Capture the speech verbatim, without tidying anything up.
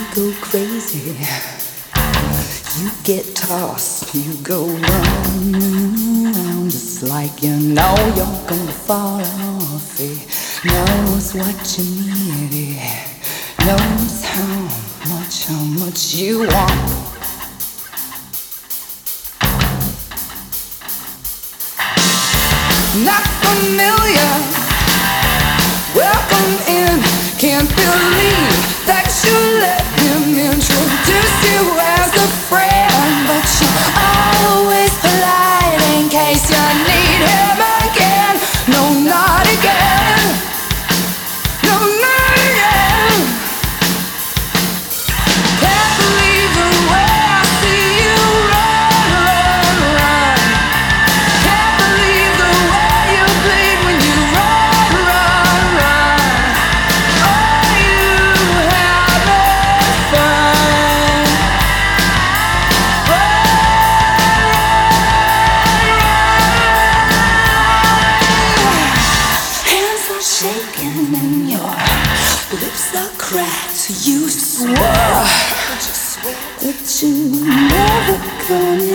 go crazy. You get tossed, you go round and round, just like you know you're gonna fall off. He knows what you need, he knows how much, how much you want. Not familiar, welcome in. Can't believe that you let him introduce you as a friend, but you're always polite in case you need him again. No, not again. No, not again. Can't believe the way I see you run, run, run. Can't believe the way you bleed when you run, run, run. Are you having fun? Run, run, run. Hands are shaking and your lips are cracked. You swore that you never come